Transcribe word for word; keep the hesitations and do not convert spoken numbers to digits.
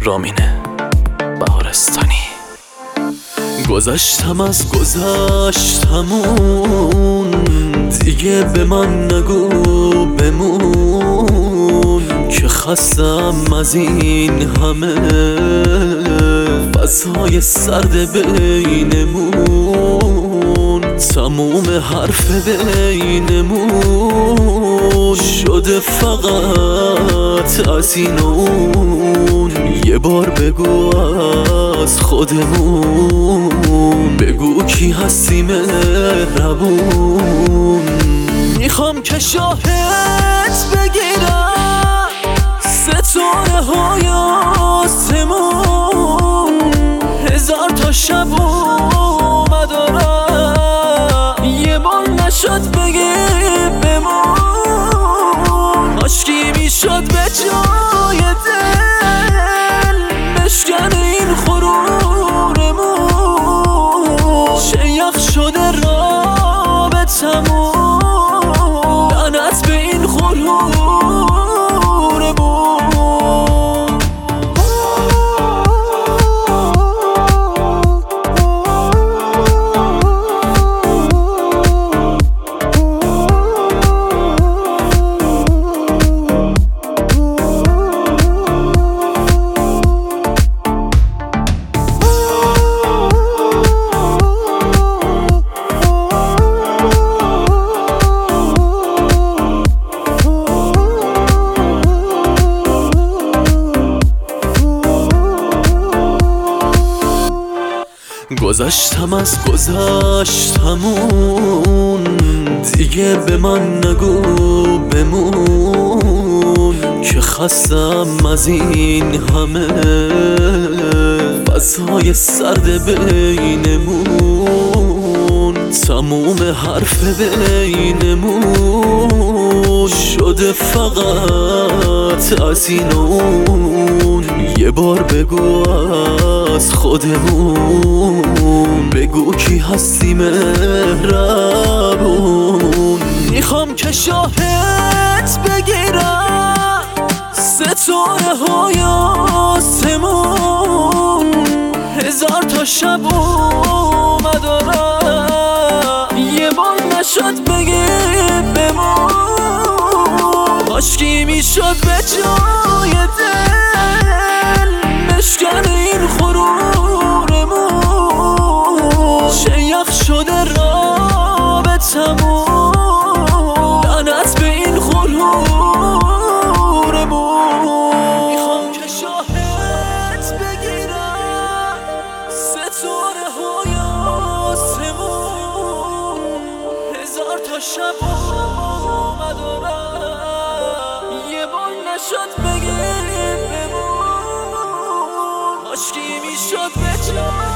رامینه بهارستانی. گذشتم از گذشتمون، دیگه به من نگو بمون که خستم از این همه فضای سرد بینمون. تموم حرف بینمون شده فقط از این اون. یه بار بگو از خودمون، بگو کی هستی مهربون. میخوام که شاهد بگیرم ستاره های آسمون، هزار تا شب و مدارم یه بار نشد بگی بمون. عشقی میشد به جای دل بشکن این غرورمون. چه یخ شده رابطمون، لعنت به این غرورمون. گذشتم از گذشتمون، دیگه به من نگو بمون که خستم از این همه فضای سرد بینمون. تموم حرف بینمون شده فقط از این اون. یه بار بگو از خودمون، بگو کی هستی مهربون. میخوام که شاهد بگیرم ستاره های آسمون، هزار تا شب و مدارم یه بار نشد بگی بمون. عشقی میشد به جای دل بشکن این غرورمون. چه یخ شده رابطمون، لعنت به این غرورمون. میخوام که شاهد بگیرم ستاره های آسمون، هزار تا شب و مدارم یه بار نشد بگی بمون. عشقی میشد به جای